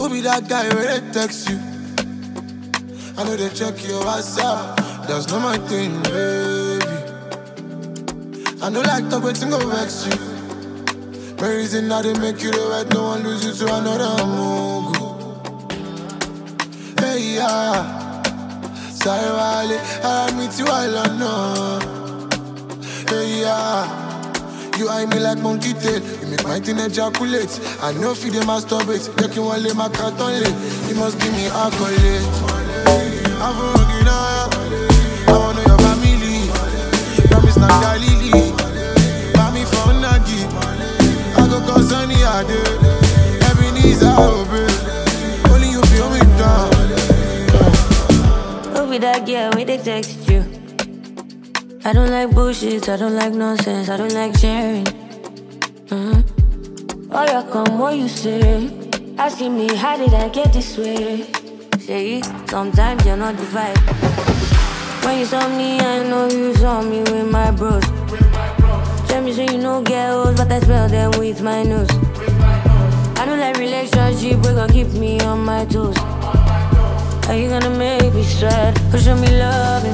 Who be that guy where they text you? I know they check your WhatsApp. That's not my thing, baby. I know like talk waiting go vex you. The reason now they make you the right, no one lose you to another Mugu. Hey yeah, sorry wale, I meet you all on no. Hey yeah, you eye me like monkey tail. You make my thing ejaculate. I know if you dey masturbate, make you want lay my cat on lay. You must give me accolade. I'm fucking up. I wanna know your family. Promise not Galili. Buy me for Nagi. I go cause Sunny Ade. Every knees I obey. Only you feel me down. Who be that girl when they text you? I don't like bullshit, I don't like nonsense, I don't like sharing. Oh yeah, come what you say? Asking me how did I get this way? Say sometimes you're not the vibe. When you saw me, I know you saw me with my bros. Tell me so you know girls, but I spell them with my nose. I don't like relationship, we gon' keep me on my toes. Are you gonna make me sweat? Or show me love